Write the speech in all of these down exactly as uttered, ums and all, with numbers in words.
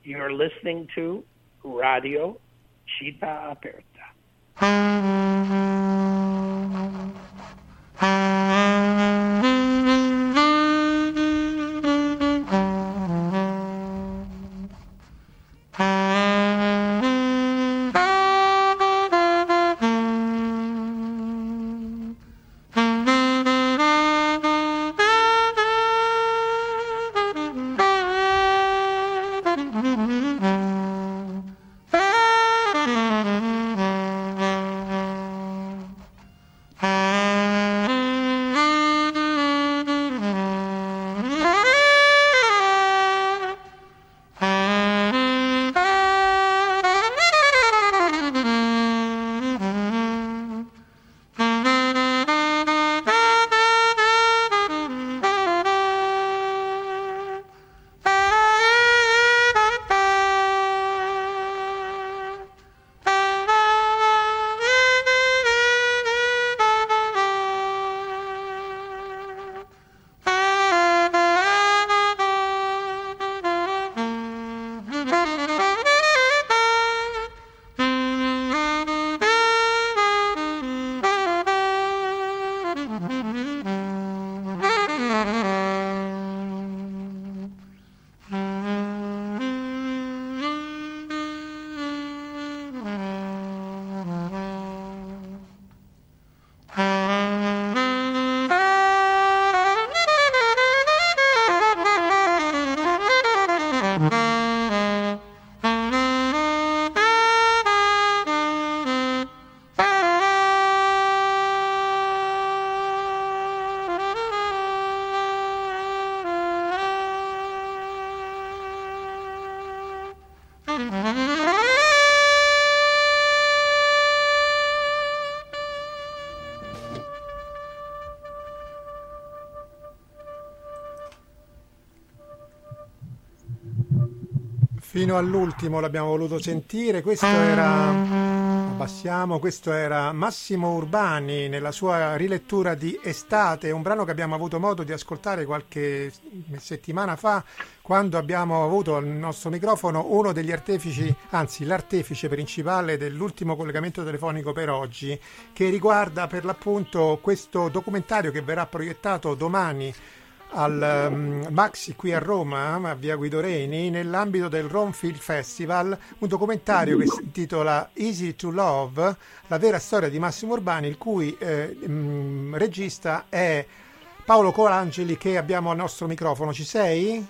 You're listening to Radio Città Aperta. Fino all'ultimo l'abbiamo voluto sentire. Questo era, abbassiamo, questo era Massimo Urbani nella sua rilettura di Estate, un brano che abbiamo avuto modo di ascoltare qualche settimana fa, quando abbiamo avuto al nostro microfono uno degli artefici, anzi l'artefice principale dell'ultimo collegamento telefonico per oggi, che riguarda per l'appunto questo documentario che verrà proiettato domani al um, Maxi qui a Roma, a via Guido Reni, nell'ambito del Rome Film Festival, un documentario che si intitola Easy to Love, la vera storia di Massimo Urbani, il cui eh, mh, regista è Paolo Colangeli, che abbiamo al nostro microfono. Ci sei?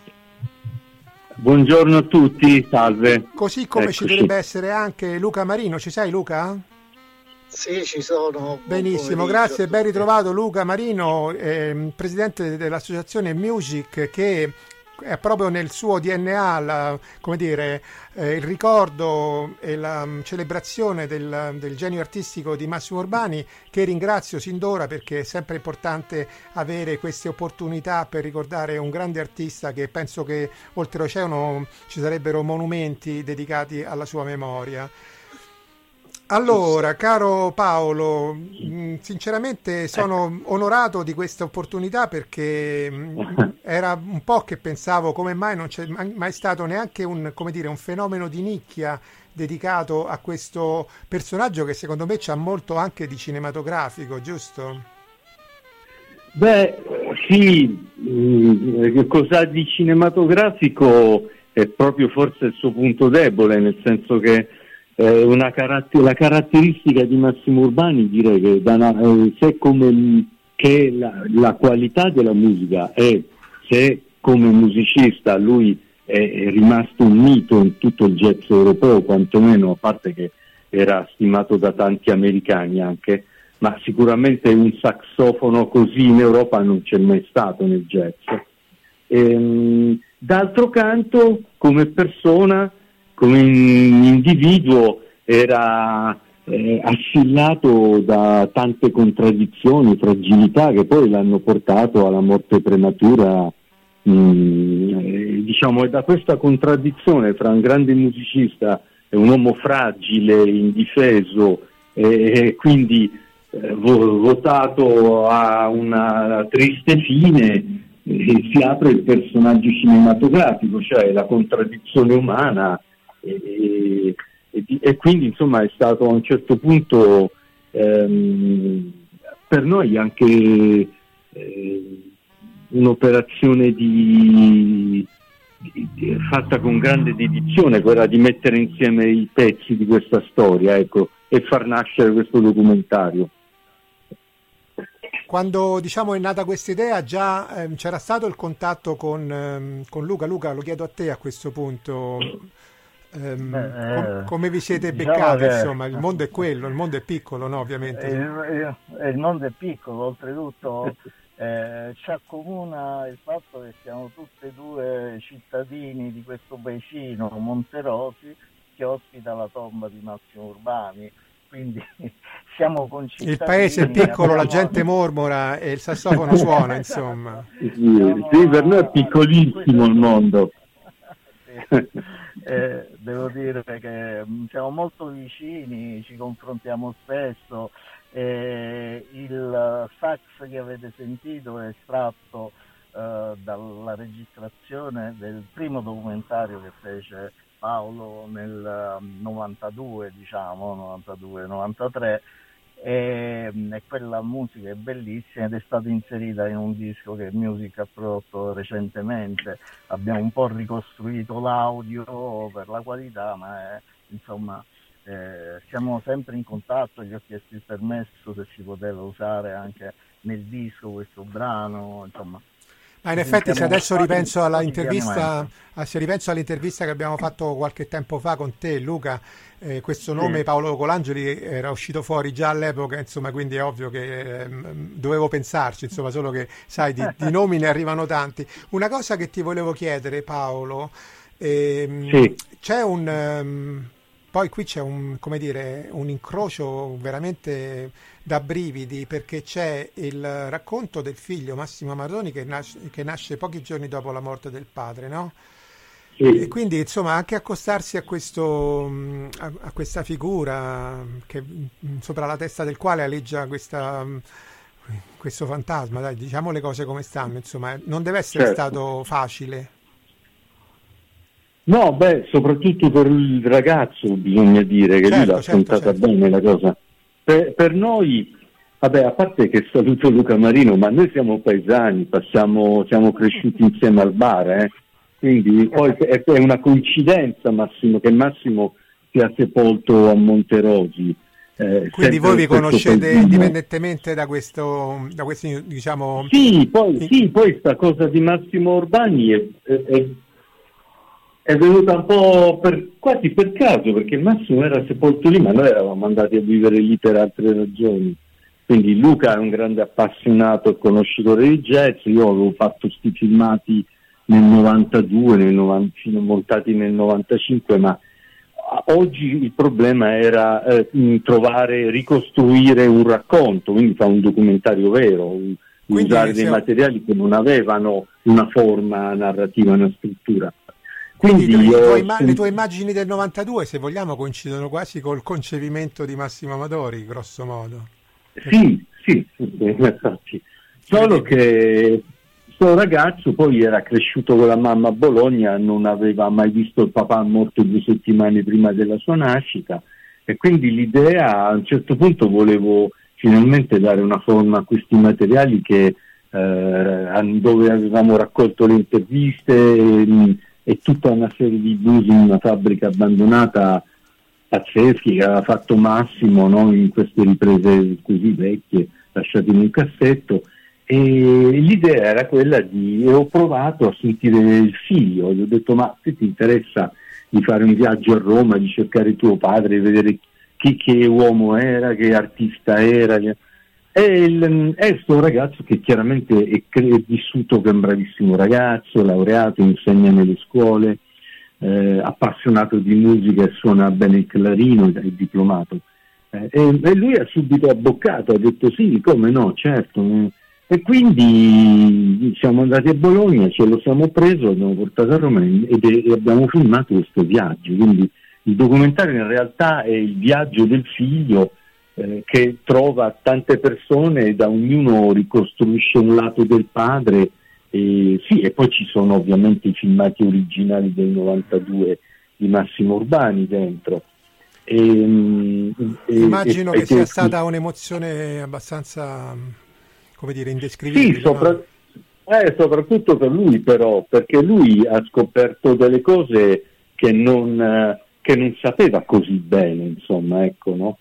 Buongiorno a tutti, salve. Così come Eccoci. Ci dovrebbe essere anche Luca Marino. Ci sei, Luca? Sì, ci sono. Benissimo, grazie, ben ritrovato Luca Marino, eh, presidente dell'associazione Music, che è proprio nel suo D N A la, come dire, eh, il ricordo e la um, celebrazione del, del genio artistico di Massimo Urbani, che ringrazio sin d'ora perché è sempre importante avere queste opportunità per ricordare un grande artista, che penso che oltreoceano ci sarebbero monumenti dedicati alla sua memoria. Allora, caro Paolo, sinceramente sono onorato di questa opportunità, perché era un po' che pensavo come mai non c'è mai stato neanche un, come dire, un fenomeno di nicchia dedicato a questo personaggio, che secondo me c'ha molto anche di cinematografico, giusto? Beh, sì, mh, cos'ha di cinematografico è proprio forse il suo punto debole, nel senso che Una caratter- la caratteristica di Massimo Urbani, direi che da una, eh, se come che la, la qualità della musica, e se come musicista lui è, è rimasto un mito in tutto il jazz europeo, quantomeno, a parte che era stimato da tanti americani anche, ma sicuramente un sassofono così in Europa non c'è mai stato nel jazz. Ehm, d'altro canto, come persona, come individuo, era eh, ascillato da tante contraddizioni, fragilità, che poi l'hanno portato alla morte prematura. Mh, eh, diciamo, è da questa contraddizione fra un grande musicista e un uomo fragile, indifeso, e, e quindi eh, votato a una triste fine, eh, si apre il personaggio cinematografico, cioè la contraddizione umana, e, e, e quindi insomma è stato a un certo punto ehm, per noi anche eh, un'operazione di, di, di, fatta con grande dedizione, quella di mettere insieme i pezzi di questa storia, ecco, e far nascere questo documentario. Quando diciamo è nata questa idea già ehm, c'era stato il contatto con, ehm, con Luca. Luca, lo chiedo a te a questo punto, ehm, Beh, com- eh, come vi siete diciamo beccati? che... Insomma, il mondo è quello, il mondo è piccolo, no? Ovviamente. Il, il, il mondo è piccolo, oltretutto eh, ci accomuna il fatto che siamo tutti e due cittadini di questo paesino, Monterosi, che ospita la tomba di Massimo Urbani. Quindi siamo concittadini. Il paese è piccolo, abbiamo... la gente mormora e il sassofono suona, insomma. Sì, sì, per noi è piccolissimo il mondo. Sì. Eh, devo dire che siamo molto vicini, ci confrontiamo spesso. Eh, il sax che avete sentito è estratto eh, dalla registrazione del primo documentario che fece Paolo nel novantadue, diciamo, novantadue novantatré, e, e quella musica è bellissima ed è stata inserita in un disco che Music ha prodotto recentemente. Abbiamo un po' ricostruito l'audio per la qualità, ma è, insomma eh, siamo sempre in contatto. Gli ho chiesto il permesso se si poteva usare anche nel disco questo brano, insomma. Ma in effetti, se adesso ripenso alla intervista, se ripenso all'intervista che abbiamo fatto qualche tempo fa con te, Luca, eh, questo nome, sì, Paolo Colangeli, era uscito fuori già all'epoca, insomma, quindi è ovvio che eh, dovevo pensarci, insomma, solo che, sai, di, di nomi ne arrivano tanti. Una cosa che ti volevo chiedere, Paolo, ehm, sì. c'è un... Um, poi qui c'è un, come dire, un incrocio veramente da brividi, perché c'è il racconto del figlio Massimo Amadoni che nasce, che nasce pochi giorni dopo la morte del padre, no? Sì. E quindi insomma anche accostarsi a questo a, a questa figura che sopra la testa del quale aleggia questa, questo fantasma, dai, diciamo le cose come stanno, insomma, non deve essere certo. stato facile. No, beh, soprattutto per il ragazzo bisogna dire che certo, lui l'ha affrontata certo, certo. bene la cosa. Per, per noi, vabbè, a parte che saluto Luca Marino, ma noi siamo paesani, passiamo, siamo cresciuti insieme al bar, eh? Quindi poi è, è una coincidenza, Massimo, che Massimo sia sepolto a Monterosi. Eh, Quindi voi vi conoscete paesino. indipendentemente da questo, da questi, diciamo... Sì, poi, sì, poi sta cosa di Massimo Urbani è... è, è è venuta un po' per, quasi per caso, perché Massimo era sepolto lì, ma noi eravamo andati a vivere lì per altre ragioni. Quindi Luca è un grande appassionato e conoscitore di jazz, io avevo fatto sti filmati nel novantadue, nel novanta, montati nel novantacinque, ma oggi il problema era eh, trovare, ricostruire un racconto, quindi fa un documentario vero, quindi usare dei materiali che non avevano una forma narrativa, una struttura. Quindi, Quindi le, tue imma- le tue immagini del novantadue, se vogliamo, coincidono quasi col concepimento di Massimo Amadori, grosso modo. Sì, sì, sì, infatti. Solo che questo ragazzo poi era cresciuto con la mamma a Bologna, non aveva mai visto il papà, morto due settimane prima della sua nascita, e quindi l'idea, a un certo punto volevo finalmente dare una forma a questi materiali che eh, dove avevamo raccolto le interviste e, e tutta una serie di blues in una fabbrica abbandonata pazzeschi che aveva fatto Massimo, no? In queste riprese così vecchie lasciate in un cassetto, e l'idea era quella di, e ho provato a sentire il figlio, gli ho detto: ma se ti interessa di fare un viaggio a Roma, di cercare tuo padre, vedere chi, che uomo era, che artista era, è il, è questo ragazzo che chiaramente è, è vissuto che è un bravissimo ragazzo, laureato, insegna nelle scuole, eh, appassionato di musica e suona bene il clarino, è diplomato, eh, e, e lui ha subito abboccato, ha detto sì, come no, certo, eh. E quindi siamo andati a Bologna, ce lo siamo preso, abbiamo portato a Roma ed è, e abbiamo filmato questo viaggio. Quindi il documentario in realtà è il viaggio del figlio, eh, che trova tante persone e da ognuno ricostruisce un lato del padre E, sì, e poi ci sono ovviamente i filmati originali del novantadue di Massimo Urbani dentro. E, e, Immagino e, che e sia che, stata un'emozione abbastanza, come dire, indescrivibile. sì, sopra, no? eh, soprattutto per lui però, perché lui ha scoperto delle cose che non, eh, che non sapeva così bene, insomma, ecco, no?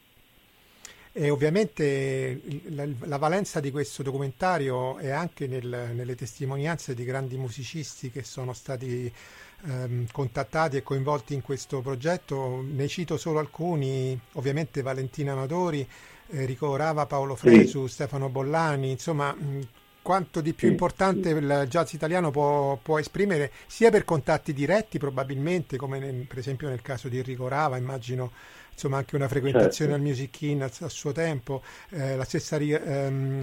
E ovviamente la, la valenza di questo documentario è anche nel, nelle testimonianze di grandi musicisti che sono stati ehm, contattati e coinvolti in questo progetto. Ne cito solo alcuni, ovviamente Valentina Amadori, eh, Rico Rava, Paolo Fresu, sì. Stefano Bollani, insomma mh, quanto di più sì, importante sì. il jazz italiano può, può esprimere, sia per contatti diretti probabilmente, come nel, per esempio nel caso di Enrico Rava, immagino insomma anche una frequentazione certo. al Music In a, a suo tempo, eh, la stessa ehm,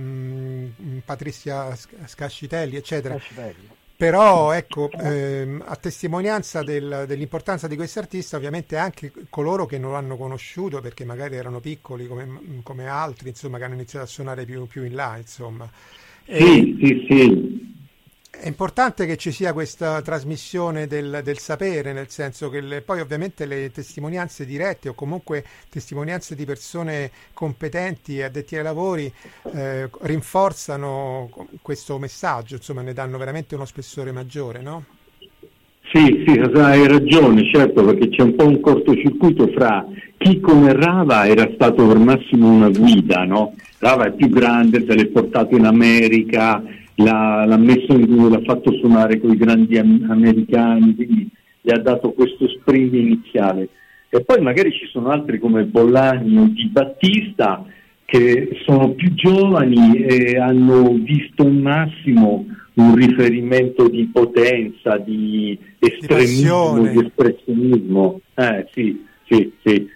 mh, Patrizia Scascitelli, eccetera. Scascitelli. Però ecco, ehm, a testimonianza del, dell'importanza di questo artista, ovviamente anche coloro che non l'hanno conosciuto perché magari erano piccoli come, come altri, insomma, che hanno iniziato a suonare più, più in là, insomma. E sì, sì, sì. È importante che ci sia questa trasmissione del, del sapere, nel senso che le, poi ovviamente le testimonianze dirette o comunque testimonianze di persone competenti e addetti ai lavori eh, rinforzano questo messaggio, insomma ne danno veramente uno spessore maggiore, no? Sì, sì, hai ragione, certo, perché c'è un po' un cortocircuito fra chi come Rava era stato per Massimo una guida, no? Rava è più grande, se l'è portato in America, l'ha, l'ha messo in, l'ha fatto suonare con i grandi am- americani, quindi gli ha dato questo sprint iniziale. E poi magari ci sono altri come Bollani o Di Battista che sono più giovani e hanno visto in Massimo un riferimento di potenza, di estremismo, di, di espressionismo. Eh sì, sì, sì.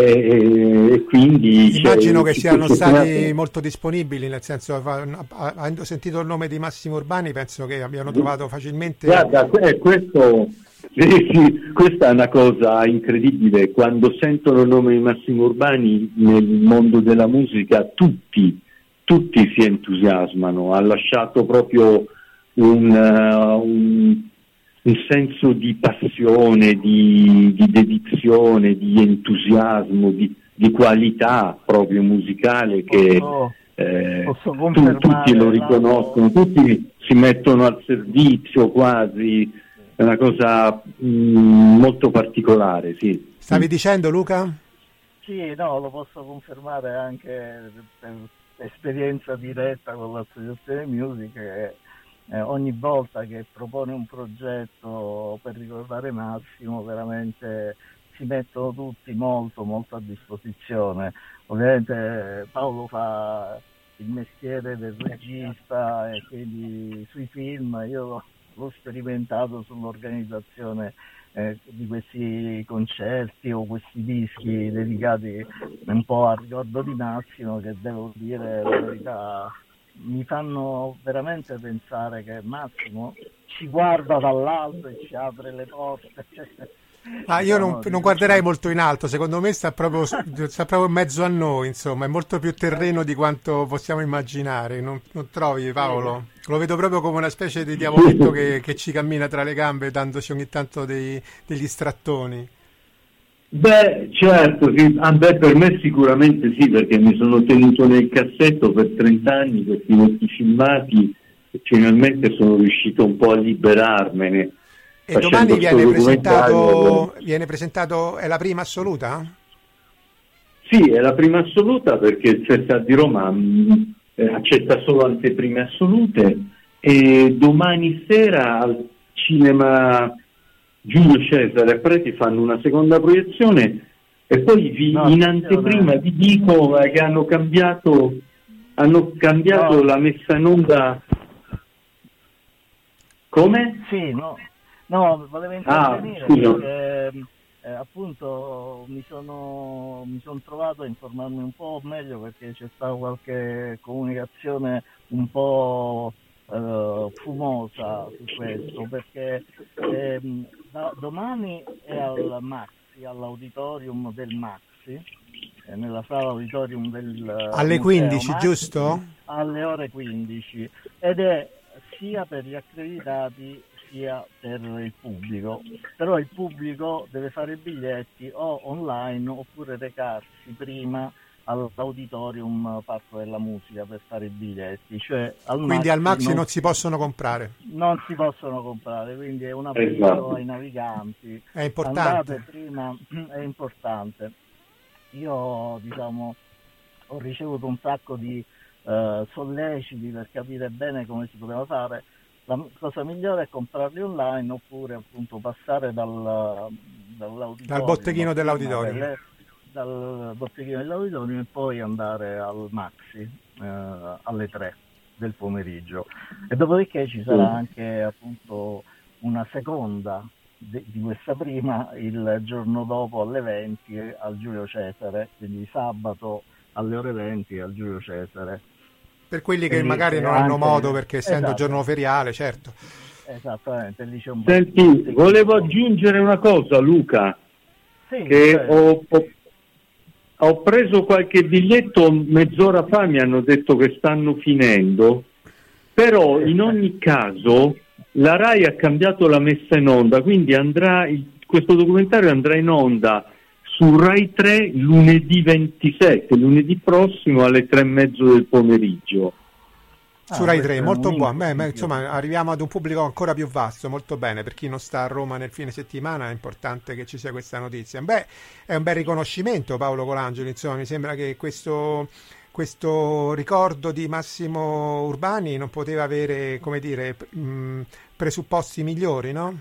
E, e quindi immagino che siano stati è... molto disponibili, nel senso, avendo sentito il nome di Massimo Urbani penso che abbiano trovato facilmente. Guarda, questo, sì, sì, questa è una cosa incredibile, quando sentono il nome di Massimo Urbani nel mondo della musica tutti tutti si entusiasmano, ha lasciato proprio un, uh, un un senso di passione, di, di dedizione, di entusiasmo, di, di qualità proprio musicale che posso, eh, posso tu, tutti lo riconoscono, tutti si mettono al servizio quasi, è una cosa mh, molto particolare, sì. Stavi dicendo, Luca? Sì, no, lo posso confermare anche per esperienza diretta con l'associazione Music. Che Eh, ogni volta che propone un progetto per ricordare Massimo veramente si mettono tutti molto molto a disposizione. Ovviamente Paolo fa il mestiere del regista e quindi sui film io l'ho, l'ho sperimentato sull'organizzazione eh, di questi concerti o questi dischi dedicati un po' al ricordo di Massimo, che devo dire la verità mi fanno veramente pensare che Massimo ci guarda dall'alto e ci apre le porte. Ah, io non, non guarderei molto in alto, secondo me sta proprio, sta proprio in mezzo a noi, insomma, è molto più terreno di quanto possiamo immaginare, non, non trovi, Paolo? Lo vedo proprio come una specie di diavoletto che, che ci cammina tra le gambe dandoci ogni tanto dei, degli strattoni. Beh, certo, sì. Ah, beh, per me sicuramente sì, perché mi sono tenuto nel cassetto per trent'anni questi vecchi filmati e finalmente sono riuscito un po' a liberarmene. E domani viene presentato, viene presentato, è la prima assoluta? Sì, è la prima assoluta perché il Festival di Roma mh, accetta solo anteprime assolute e domani sera al cinema Giulio Cesare e Preti fanno una seconda proiezione e poi vi, no, in anteprima vi dico che hanno cambiato hanno cambiato no. la messa in onda. Come? Sì, no, no volevo intervenire ah, perché eh, appunto mi sono mi sono trovato a informarmi un po' meglio perché c'è stata qualche comunicazione un po' Uh, fumosa su questo, perché ehm, da, domani è al Maxi, all'auditorium del Maxi, eh, nella sala auditorium del alle quindi, quindici, Maxi, giusto? Alle ore quindici, ed è sia per gli accreditati sia per il pubblico, però il pubblico deve fare i biglietti o online oppure recarsi prima all'auditorium Parco della Musica per fare i biglietti, cioè al Quindi Maxi al Maxi non, non si possono comprare. non si possono comprare, quindi è un avviso Esatto. ai naviganti. È importante. Andate prima, è importante. Io diciamo ho ricevuto un sacco di eh, solleciti per capire bene come si poteva fare. La cosa migliore è comprarli online oppure appunto passare dal, dall'auditorium, Dal botteghino dell'auditorium. delle- dal botteghino dell'auditorium e poi andare al Maxi eh, alle tre del pomeriggio. E dopodiché ci sarà anche appunto una seconda de- di questa prima il giorno dopo alle venti al Giulio Cesare, quindi sabato alle ore venti al Giulio Cesare. Per quelli che E lì magari c'è non hanno anche- modo, perché essendo esatto. giorno feriale, certo. Esattamente, lì c'è un Senti, volevo aggiungere una cosa, Luca, Sì, che certo. ho, ho- ho preso qualche biglietto mezz'ora fa, mi hanno detto che stanno finendo, però in ogni caso la Rai ha cambiato la messa in onda, quindi andrà il- questo documentario andrà in onda su Rai tre lunedì ventisette, lunedì prossimo alle tre e mezzo del pomeriggio. Su Ah, Rai questo tre, è molto un buono. input Beh, beh, in più. insomma, arriviamo ad un pubblico ancora più vasto, molto bene. Per chi non sta a Roma nel fine settimana è importante che ci sia questa notizia. Beh, è un bel riconoscimento, Paolo Colangeli. Insomma, mi sembra che questo, questo ricordo di Massimo Urbani non poteva avere, come dire, mh, presupposti migliori, no?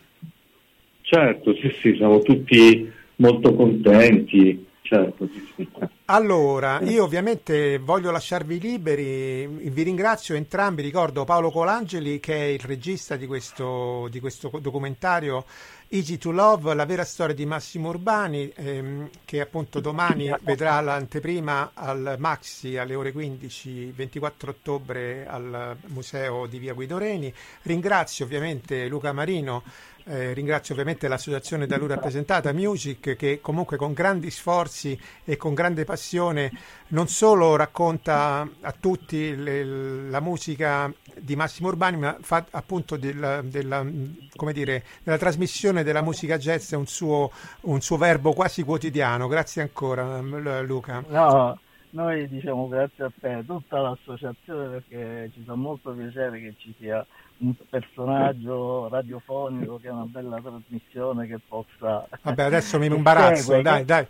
Certo, sì, sì, siamo tutti molto contenti, certo, sì, sì. Allora, io ovviamente voglio lasciarvi liberi, vi ringrazio entrambi, ricordo Paolo Colangeli che è il regista di questo, di questo documentario Easy to Love, la vera storia di Massimo Urbani, ehm, che appunto domani vedrà l'anteprima al Maxi alle ore quindici, ventiquattro ottobre al Museo di Via Guido Reni. Ringrazio ovviamente Luca Marino. Eh, ringrazio ovviamente l'associazione da lui rappresentata, Music, che comunque con grandi sforzi e con grande passione non solo racconta a tutti le- la musica di Massimo Urbani, ma fa appunto della, della, come dire, della trasmissione della musica jazz un suo, un suo verbo quasi quotidiano. Grazie ancora, m- Luca. No, noi diciamo grazie a te, tutta l'associazione, perché ci fa molto piacere che ci sia un personaggio radiofonico che è una bella trasmissione che possa... Vabbè, adesso mi imbarazzo, dai, dai.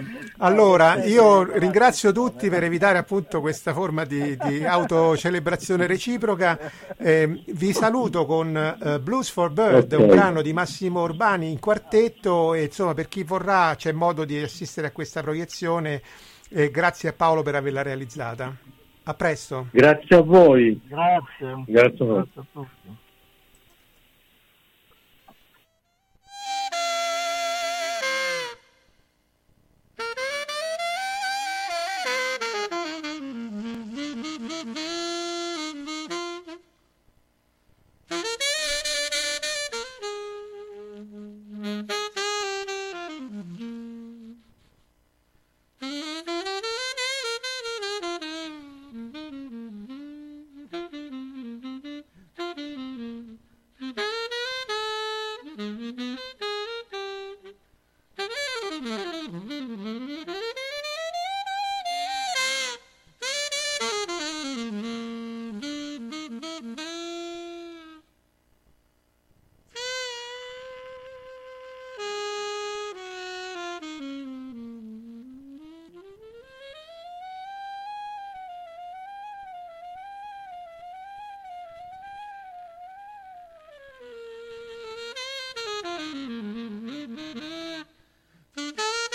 Allora, io ringrazio tutti per evitare appunto questa forma di, di autocelebrazione reciproca. Eh, vi saluto con eh, Blues for Bird, Ok. un brano di Massimo Urbani in quartetto e insomma per chi vorrà c'è modo di assistere a questa proiezione e grazie a Paolo per averla realizzata. A presto. Grazie a voi. Grazie, Grazie a voi. grazie a tutti. Thank you.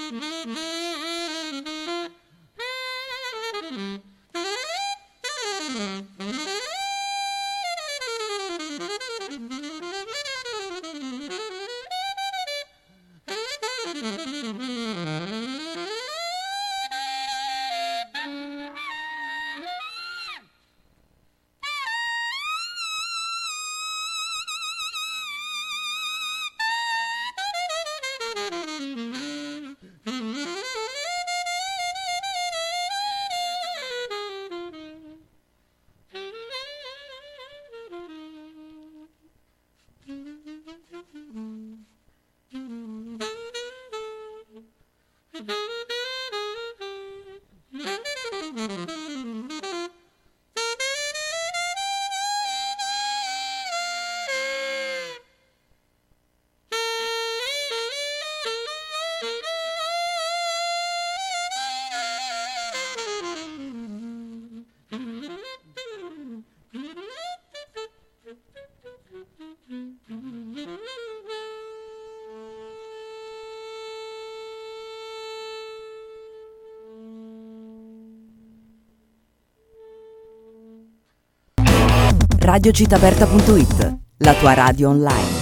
radio città aperta punto it, la tua radio online.